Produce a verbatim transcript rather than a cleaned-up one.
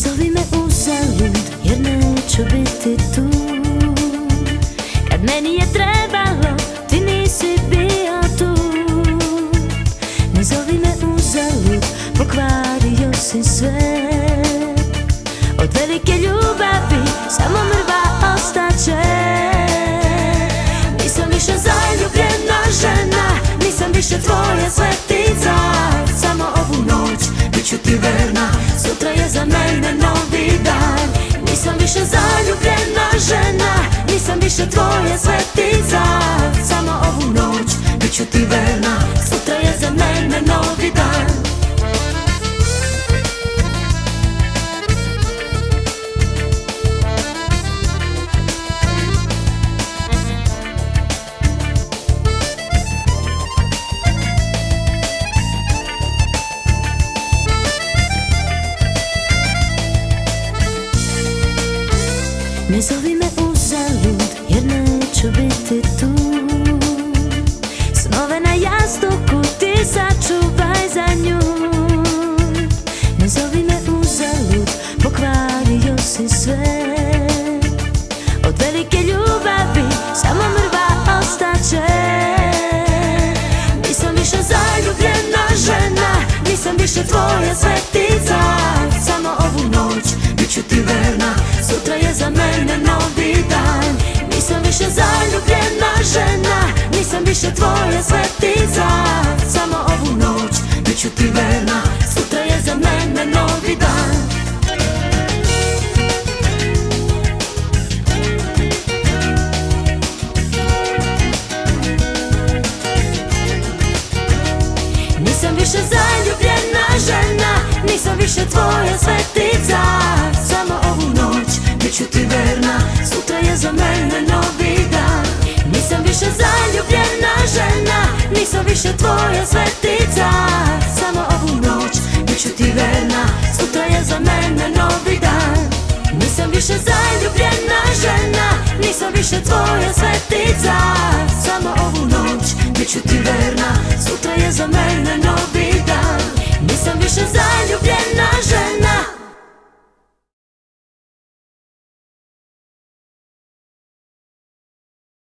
zovi me uzalud, jer neću biti tu. Kad meni je trebalo, ti nisi bio tu. Ne zovi me uzalud, pokvario si sve. Od velike ljubavi samo mrva ostaće. Nisam više zaljubljena žena, nisam više tvoja svetica. Samo ovu noć bit ću ti verna, sutra je za mene novi dan. Nisam više zaljubljena žena, nisam više tvoja svetica. Samo ovu noć bit ću ti verna, sutra je za mene novi dan. Ne zovi me uzalud, jer neću biti tu. Snove na jastuku ti sačuvaj za nju. Ne zovi me uzalud, pokvario si sve. Od velike ljubavi samo mrva ostaće. Nisam više zaljubljena žena, nisam više tvoja svetica. Samo ovu noć bit ću ti verna, sutra je za mene novi dan. Nisam više zaljubljena žena, nisam više tvoja svetica. Samo ovu noć bit ću ti verna, sutra je za mene novi dan. Nisam više zaljubljena žena, nisam više tvoja svetica. Samo ovu noć bit ću ti verna, sutra je za mene novi dan. Nisam više zaljubljena žena, nisam više tvoja svetica. Samo ovu noć bit ću ti verna, sutra je za mene novi dan. Nisam više zaljubljena žena, nisam više tvoja svetica. Samo ovu noć bit ću ti verna, sutra je za mene novi dan. Nisam više zaljubljena